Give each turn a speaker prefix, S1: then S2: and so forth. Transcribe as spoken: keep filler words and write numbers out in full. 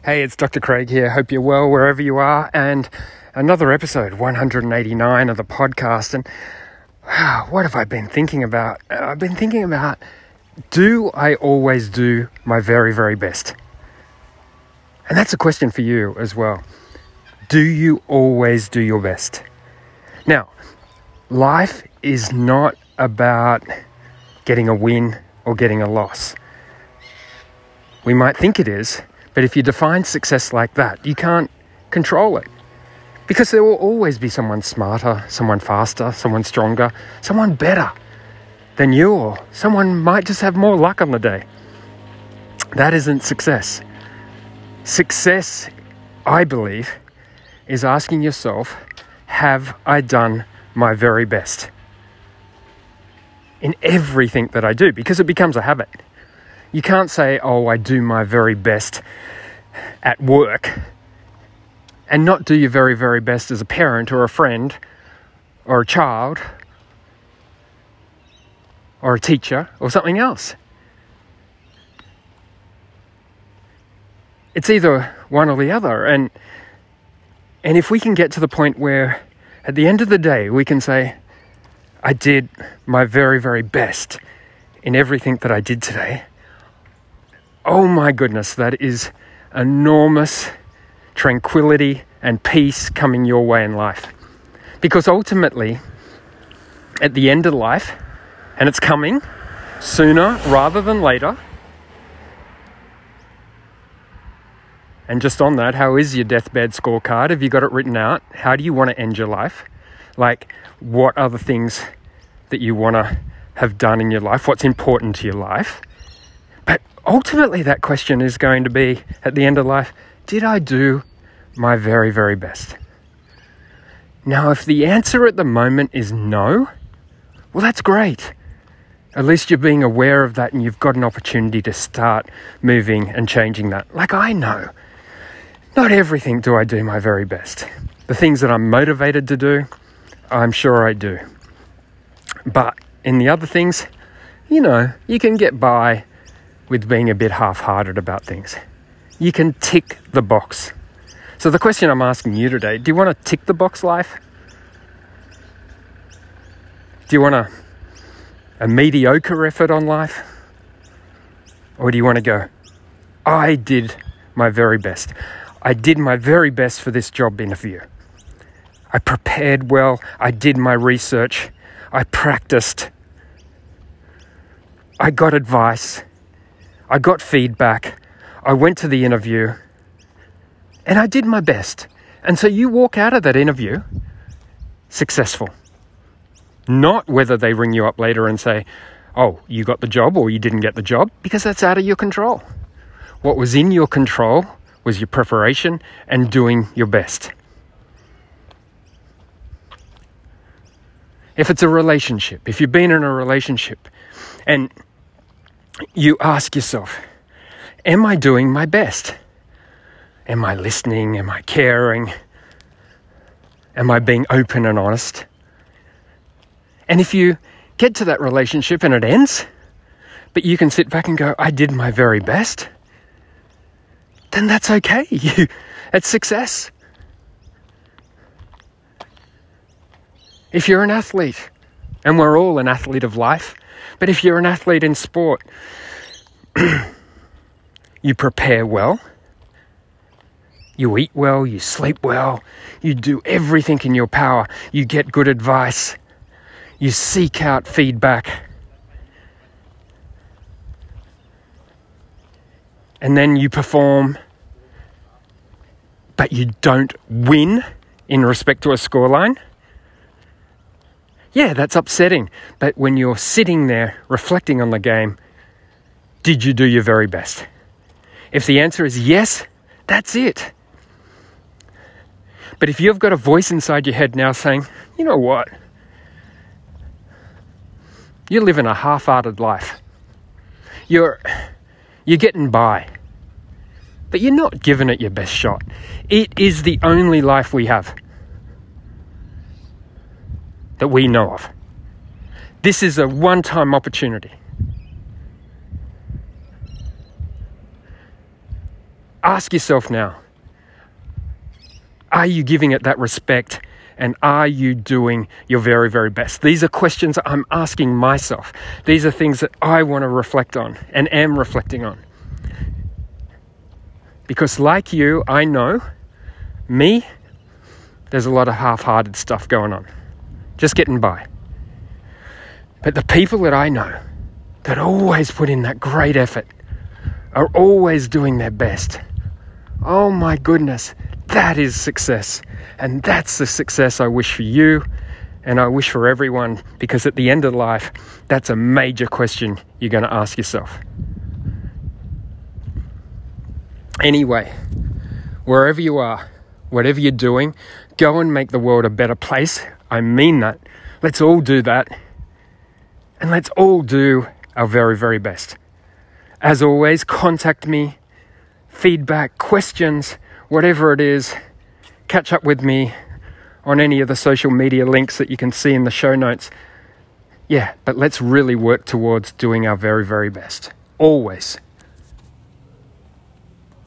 S1: Hey, it's Doctor Craig here. Hope you're well wherever you are. And another episode, one hundred eighty-nine of the podcast. And wow, what have I been thinking about? I've been thinking about, do I always do my very, very best? And that's a question for you as well. Do you always do your best? Now, life is not about getting a win or getting a loss. We might think it is, but if you define success like that, you can't control it. Because there will always be someone smarter, someone faster, someone stronger, someone better than you, or someone might just have more luck on the day. That isn't success. Success, I believe, is asking yourself, have I done my very best in everything that I do? Because it becomes a habit. You can't say, oh, I do my very best at work and not do your very, very best as a parent or a friend or a child or a teacher or something else. It's either one or the other. And, and if we can get to the point where at the end of the day, we can say, I did my very, very best in everything that I did today. Oh my goodness, that is enormous tranquility and peace coming your way in life. Because ultimately, at the end of life, and it's coming sooner rather than later, and just on that, how is your deathbed scorecard? Have you got it written out? How do you want to end your life? Like, what are the things that you want to have done in your life? What's important to your life? But ultimately, that question is going to be, at the end of life, did I do my very, very best? Now, if the answer at the moment is no, well, that's great. At least you're being aware of that and you've got an opportunity to start moving and changing that. Like I know, not everything do I do my very best. The things that I'm motivated to do, I'm sure I do. But in the other things, you know, you can get by with being a bit half-hearted about things. You can tick the box. So the question I'm asking you today, do you want to tick the box life? Do you want a, a mediocre effort on life? Or do you want to go, I did my very best. I did my very best for this job interview. I prepared well. I did my research. I practiced. I got advice. I got feedback. I went to the interview. And I did my best. And so you walk out of that interview successful. Not whether they ring you up later and say, oh, you got the job or you didn't get the job, because that's out of your control. What was in your control was your preparation and doing your best. If it's a relationship, if you've been in a relationship and you ask yourself, am I doing my best? Am I listening? Am I caring? Am I being open and honest? And if you get to that relationship and it ends, but you can sit back and go, I did my very best, then that's okay. You, it's success. If you're an athlete, and we're all an athlete of life, but if you're an athlete in sport, you prepare well, you eat well, you sleep well, you do everything in your power, you get good advice, you seek out feedback, and then you perform, but you don't win in respect to a scoreline. Yeah, that's upsetting. But when you're sitting there reflecting on the game, did you do your very best? If the answer is yes, that's it. But if you've got a voice inside your head now saying, you know what? You're living a half-hearted life. You're, you're getting by. But you're not giving it your best shot. It is the only life we have that we know of. This is a one-time opportunity. Ask yourself now, are you giving it that respect? And are you doing your very, very best? These are questions I'm asking myself. These are things that I want to reflect on and am reflecting on. Because like you, I know, me, there's a lot of half-hearted stuff going on. Just getting by. But the people that I know that always put in that great effort are always doing their best. Oh my goodness, that is success. And that's the success I wish for you and I wish for everyone, because at the end of life, that's a major question you're going to ask yourself. Anyway, wherever you are, whatever you're doing, go and make the world a better place. I mean that. Let's all do that. And let's all do our very, very best. As always, contact me, feedback, questions, whatever it is. Catch up with me on any of the social media links that you can see in the show notes. Yeah, but let's really work towards doing our very, very best. Always.